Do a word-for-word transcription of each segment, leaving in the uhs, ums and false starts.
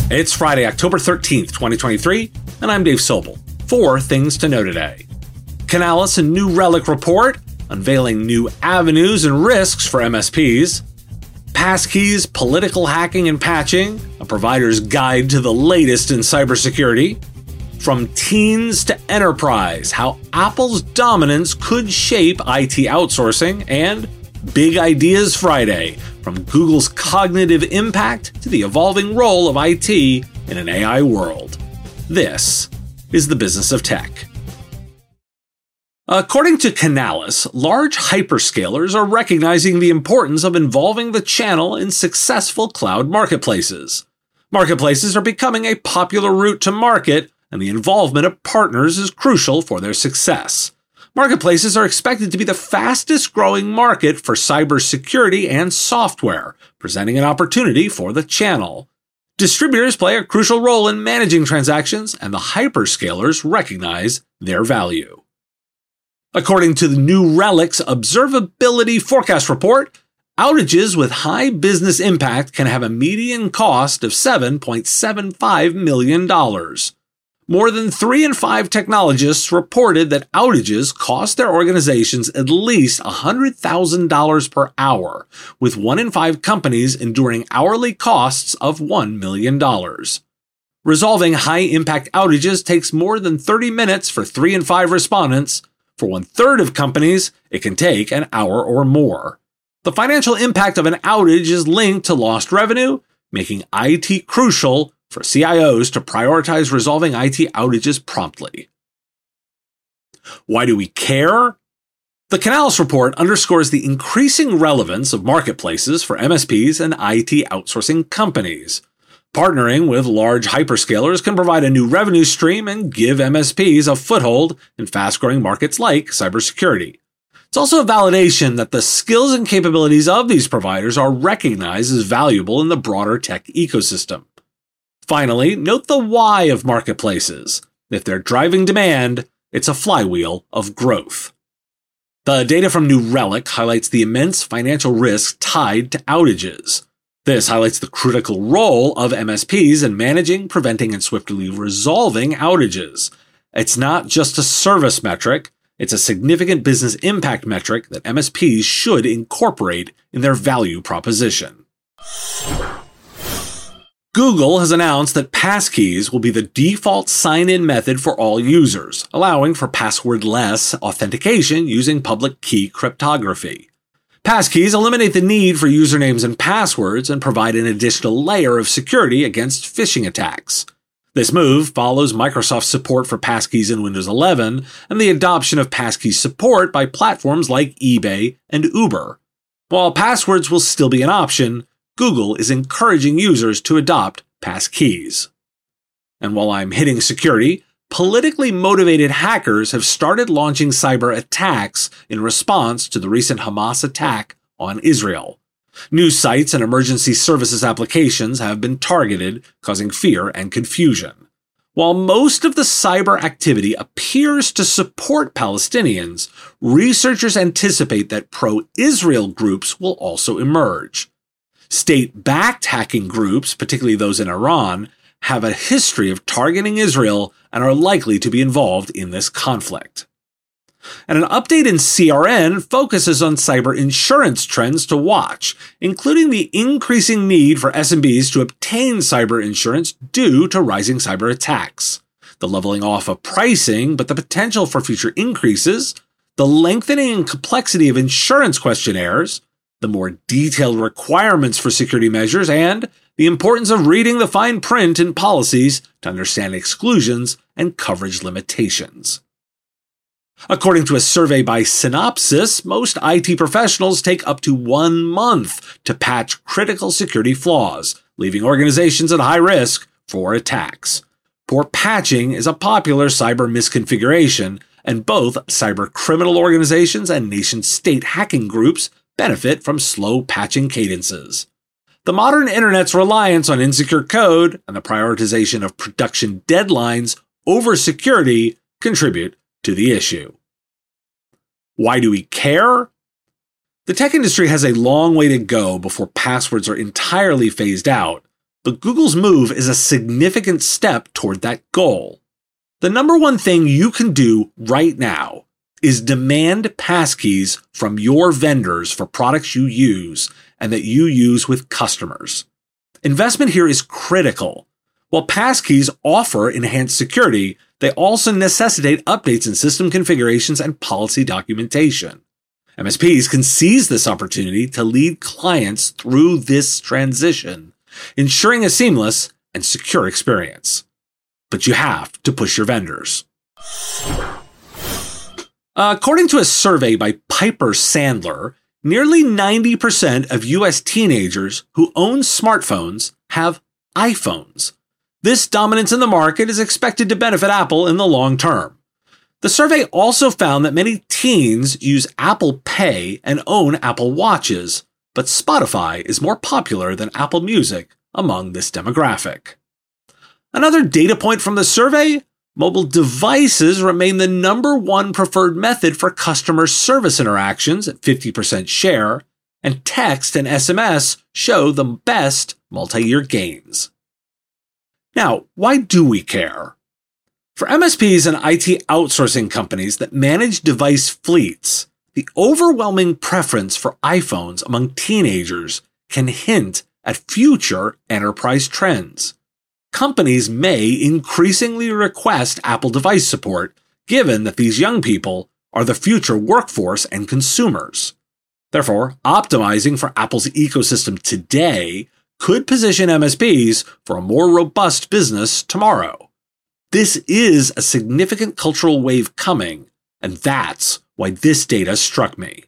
It's Friday, October thirteenth, twenty twenty-three, and I'm Dave Sobel. Four things to know today. Canalys and New Relic report, unveiling new avenues and risks for M S Ps. Passkeys, political hacking and patching, a provider's guide to the latest in cybersecurity. From teens to enterprise, how Apple's dominance could shape I T outsourcing. And Big Ideas Friday, from Google's cognitive impact to the evolving role of I T in an A I world. This is the Business of Tech. According to Canalys, large hyperscalers are recognizing the importance of involving the channel in successful cloud marketplaces. Marketplaces are becoming a popular route to market, and the involvement of partners is crucial for their success. Marketplaces are expected to be the fastest growing market for cybersecurity and software, presenting an opportunity for the channel. Distributors play a crucial role in managing transactions, and the hyperscalers recognize their value. According to the New Relic's Observability Forecast Report, outages with high business impact can have a median cost of seven point seven five million dollars. More than three in five technologists reported that outages cost their organizations at least one hundred thousand dollars per hour, with one in five companies enduring hourly costs of one million dollars. Resolving high-impact outages takes more than thirty minutes for three in five respondents. For one-third of companies, it can take an hour or more. The financial impact of an outage is linked to lost revenue, making I T crucial for C I Os to prioritize resolving I T outages promptly. Why do we care? The Canalys report underscores the increasing relevance of marketplaces for M S Ps and I T outsourcing companies. Partnering with large hyperscalers can provide a new revenue stream and give M S Ps a foothold in fast-growing markets like cybersecurity. It's also a validation that the skills and capabilities of these providers are recognized as valuable in the broader tech ecosystem. Finally, note the why of marketplaces. If they're driving demand, it's a flywheel of growth. The data from New Relic highlights the immense financial risk tied to outages. This highlights the critical role of M S Ps in managing, preventing, and swiftly resolving outages. It's not just a service metric, it's a significant business impact metric that M S Ps should incorporate in their value proposition. Google has announced that passkeys will be the default sign-in method for all users, allowing for password-less authentication using public key cryptography. Passkeys eliminate the need for usernames and passwords and provide an additional layer of security against phishing attacks. This move follows Microsoft's support for passkeys in Windows eleven and the adoption of passkey support by platforms like eBay and Uber. While passwords will still be an option, Google is encouraging users to adopt passkeys. And while I'm hitting security, politically motivated hackers have started launching cyber attacks in response to the recent Hamas attack on Israel. News sites and emergency services applications have been targeted, causing fear and confusion. While most of the cyber activity appears to support Palestinians, researchers anticipate that pro-Israel groups will also emerge. State-backed hacking groups, particularly those in Iran, have a history of targeting Israel and are likely to be involved in this conflict. And an update in C R N focuses on cyber insurance trends to watch, including the increasing need for S M Bs to obtain cyber insurance due to rising cyber attacks, the leveling off of pricing but the potential for future increases, the lengthening and complexity of insurance questionnaires, the more detailed requirements for security measures, and the importance of reading the fine print in policies to understand exclusions and coverage limitations. According to a survey by Synopsys, most I T professionals take up to one month to patch critical security flaws, leaving organizations at high risk for attacks. Poor patching is a popular cyber misconfiguration, and both cyber criminal organizations and nation-state hacking groups benefit from slow patching cadences. The modern internet's reliance on insecure code and the prioritization of production deadlines over security contribute to the issue. Why do we care? The tech industry has a long way to go before passwords are entirely phased out, but Google's move is a significant step toward that goal. The number one thing you can do right now is demand passkeys from your vendors for products you use and that you use with customers. Investment here is critical. While passkeys offer enhanced security, they also necessitate updates in system configurations and policy documentation. M S Ps can seize this opportunity to lead clients through this transition, ensuring a seamless and secure experience. But you have to push your vendors. According to a survey by Piper Sandler, nearly ninety percent of U S teenagers who own smartphones have iPhones. This dominance in the market is expected to benefit Apple in the long term. The survey also found that many teens use Apple Pay and own Apple Watches, but Spotify is more popular than Apple Music among this demographic. Another data point from the survey: mobile devices remain the number one preferred method for customer service interactions at fifty percent share, and text and S M S show the best multi-year gains. Now, why do we care? For M S Ps and I T outsourcing companies that manage device fleets, the overwhelming preference for iPhones among teenagers can hint at future enterprise trends. Companies may increasingly request Apple device support, given that these young people are the future workforce and consumers. Therefore, optimizing for Apple's ecosystem today could position M S Ps for a more robust business tomorrow. This is a significant cultural wave coming, and that's why this data struck me.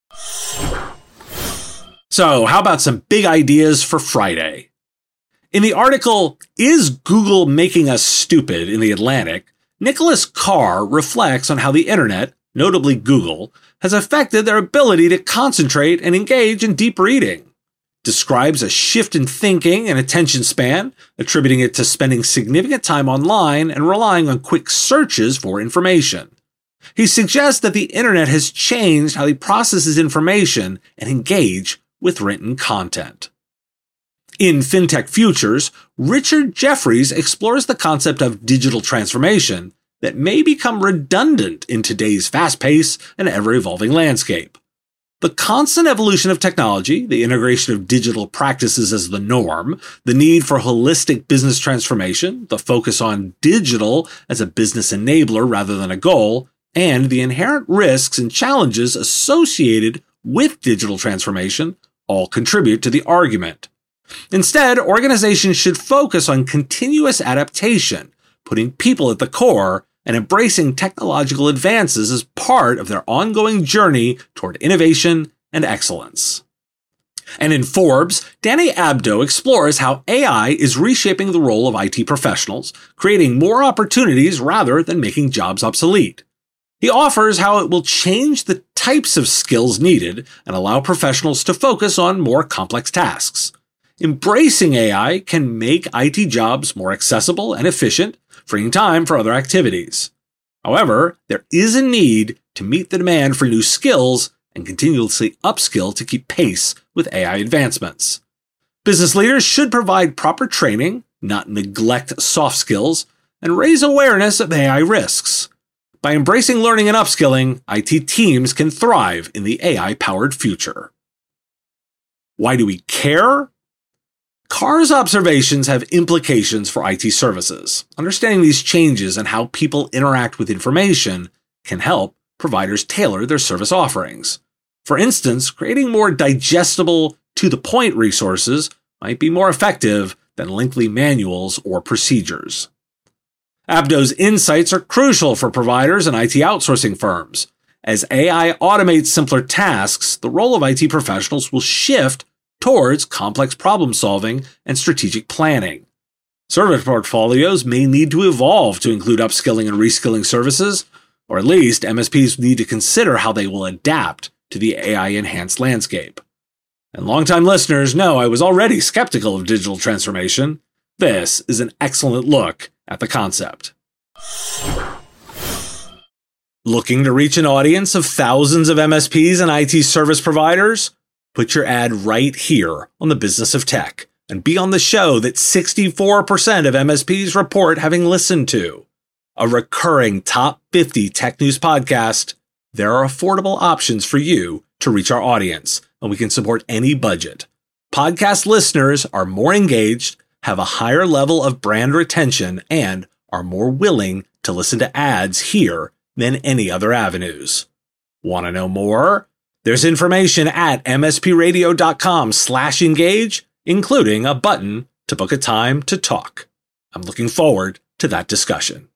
So, how about some big ideas for Friday? In the article, "Is Google Making Us Stupid?" in The Atlantic, Nicholas Carr reflects on how the internet, notably Google, has affected their ability to concentrate and engage in deep reading. Describes a shift in thinking and attention span, attributing it to spending significant time online and relying on quick searches for information. He suggests that the internet has changed how he processes information and engage with written content. In FinTech Futures, Richard Jeffries explores the concept of digital transformation that may become redundant in today's fast-paced and ever-evolving landscape. The constant evolution of technology, the integration of digital practices as the norm, the need for holistic business transformation, the focus on digital as a business enabler rather than a goal, and the inherent risks and challenges associated with digital transformation all contribute to the argument. Instead, organizations should focus on continuous adaptation, putting people at the core and embracing technological advances as part of their ongoing journey toward innovation and excellence. And in Forbes, Danny Abdo explores how A I is reshaping the role of I T professionals, creating more opportunities rather than making jobs obsolete. He offers how it will change the types of skills needed and allow professionals to focus on more complex tasks. Embracing A I can make I T jobs more accessible and efficient, freeing time for other activities. However, there is a need to meet the demand for new skills and continuously upskill to keep pace with A I advancements. Business leaders should provide proper training, not neglect soft skills, and raise awareness of A I risks. By embracing learning and upskilling, I T teams can thrive in the A I-powered future. Why do we care? Carr's observations have implications for I T services. Understanding these changes and how people interact with information can help providers tailor their service offerings. For instance, creating more digestible, to-the-point resources might be more effective than lengthy manuals or procedures. Abdo's insights are crucial for providers and I T outsourcing firms. As A I automates simpler tasks, the role of I T professionals will shift towards complex problem solving and strategic planning. Service portfolios may need to evolve to include upskilling and reskilling services, or at least M S Ps need to consider how they will adapt to the A I-enhanced landscape. And longtime listeners know I was already skeptical of digital transformation. This is an excellent look at the concept. Looking to reach an audience of thousands of M S Ps and I T service providers? Put your ad right here on the Business of Tech, and be on the show that sixty-four percent of M S Ps report having listened to. A recurring top fifty tech news podcast, there are affordable options for you to reach our audience, and we can support any budget. Podcast listeners are more engaged, have a higher level of brand retention, and are more willing to listen to ads here than any other avenues. Want to know more? There's information at mspradio.com slash engage, including a button to book a time to talk. I'm looking forward to that discussion.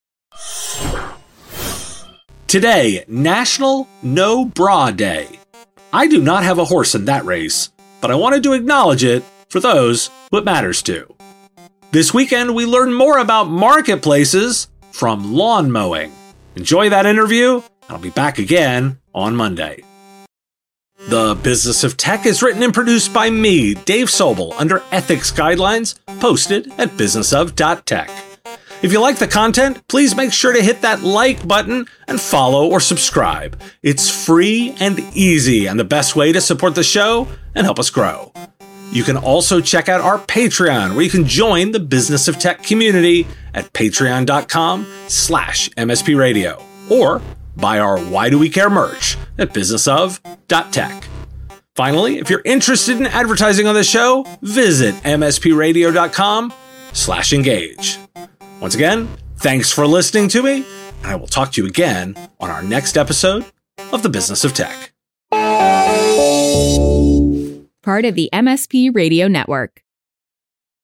Today, National No Bra Day. I do not have a horse in that race, but I wanted to acknowledge it for those who it matters to. This weekend, we learn more about marketplaces from lawn mowing. Enjoy that interview, and I'll be back again on Monday. The Business of Tech is written and produced by me, Dave Sobel, under ethics guidelines posted at business of dot tech. If you like the content, please make sure to hit that like button and follow or subscribe. It's free and easy and the best way to support the show and help us grow. You can also check out our Patreon, where you can join the Business of Tech community at patreon.com slash mspradio, or buy our Why Do We Care merch at business of dot tech. Finally, if you're interested in advertising on the show, visit mspradio.com slash engage. Once again, thanks for listening to me, and I will talk to you again on our next episode of The Business of Tech. Part of the M S P Radio Network.